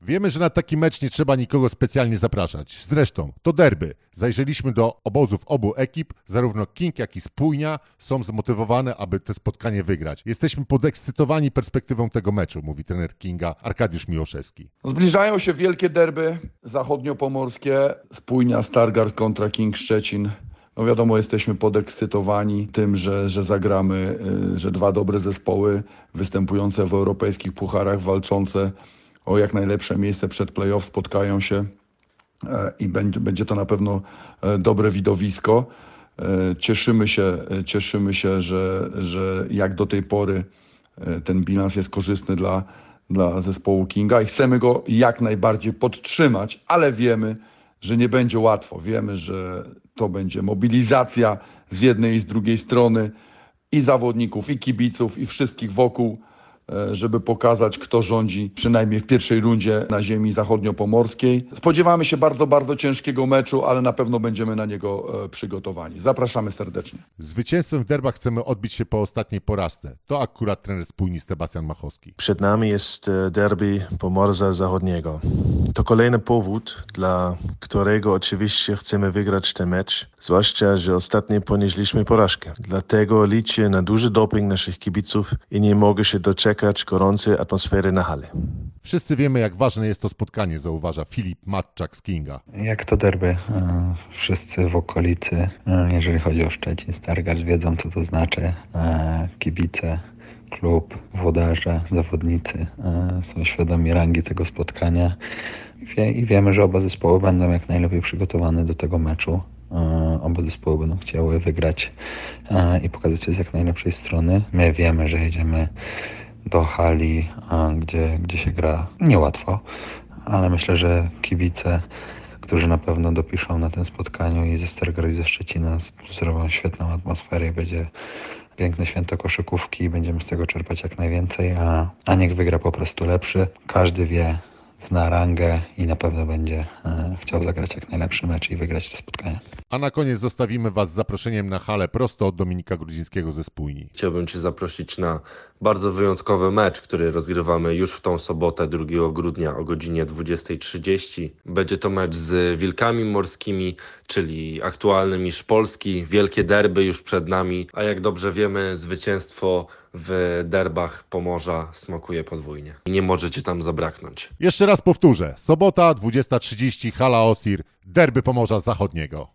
Wiemy, że na taki mecz nie trzeba nikogo specjalnie zapraszać. Zresztą, to derby. Zajrzeliśmy do obozów obu ekip. Zarówno King, jak i Spójnia są zmotywowane, aby to spotkanie wygrać. Jesteśmy podekscytowani perspektywą tego meczu, mówi trener Kinga Arkadiusz Miłoszewski. Zbliżają się wielkie derby zachodniopomorskie. Spójnia Stargard kontra King Szczecin. No wiadomo, jesteśmy podekscytowani tym, że zagramy, że dwa dobre zespoły występujące w europejskich pucharach, walczące o jak najlepsze miejsce przed play-off spotkają się i będzie to na pewno dobre widowisko. Cieszymy się, że jak do tej pory ten bilans jest korzystny dla zespołu Kinga i chcemy go jak najbardziej podtrzymać, ale wiemy, że nie będzie łatwo. Wiemy, że to będzie mobilizacja z jednej i z drugiej strony i zawodników, i kibiców, i wszystkich wokół, żeby pokazać, kto rządzi przynajmniej w pierwszej rundzie na ziemi zachodniopomorskiej. Spodziewamy się bardzo, bardzo ciężkiego meczu, ale na pewno będziemy na niego przygotowani. Zapraszamy serdecznie. Zwycięstwem w derbach chcemy odbić się po ostatniej porażce. To akurat trener Spójni Sebastian Machowski. Przed nami jest derby Pomorza Zachodniego. To kolejny powód, dla którego oczywiście chcemy wygrać ten mecz, zwłaszcza, że ostatnio ponieśliśmy porażkę. Dlatego liczę na duży doping naszych kibiców i nie mogę się doczekać gorącej atmosfery na hali. Wszyscy wiemy, jak ważne jest to spotkanie, zauważa Filip Matczak z Kinga. Jak to derby, wszyscy w okolicy, jeżeli chodzi o Szczecin, Stargard, wiedzą, co to znaczy. Kibice, klub, włodarze, zawodnicy są świadomi rangi tego spotkania i wiemy, że oba zespoły będą jak najlepiej przygotowane do tego meczu. Oba zespoły będą chciały wygrać i pokazać się z jak najlepszej strony. My wiemy, że jedziemy do hali, gdzie się gra niełatwo, ale myślę, że kibice, którzy na pewno dopiszą na tym spotkaniu i ze Stargardu, i ze Szczecina, zrobią świetną atmosferę i będzie piękne święto koszykówki i będziemy z tego czerpać jak najwięcej, a niech wygra po prostu lepszy. Każdy wie, zna rangę i na pewno będzie chciał zagrać jak najlepszy mecz i wygrać to spotkanie. A na koniec zostawimy Was z zaproszeniem na halę prosto od Dominika Grudzińskiego ze Spójni. Chciałbym Cię zaprosić na bardzo wyjątkowy mecz, który rozgrywamy już w tą sobotę 2 grudnia o godzinie 20:30. Będzie to mecz z Wilkami Morskimi, czyli aktualny mistrz Polski. Wielkie derby już przed nami, a jak dobrze wiemy, zwycięstwo w derbach Pomorza smakuje podwójnie. I nie możecie tam zabraknąć. Jeszcze raz powtórzę. Sobota 20:30, hala Osir, derby Pomorza Zachodniego.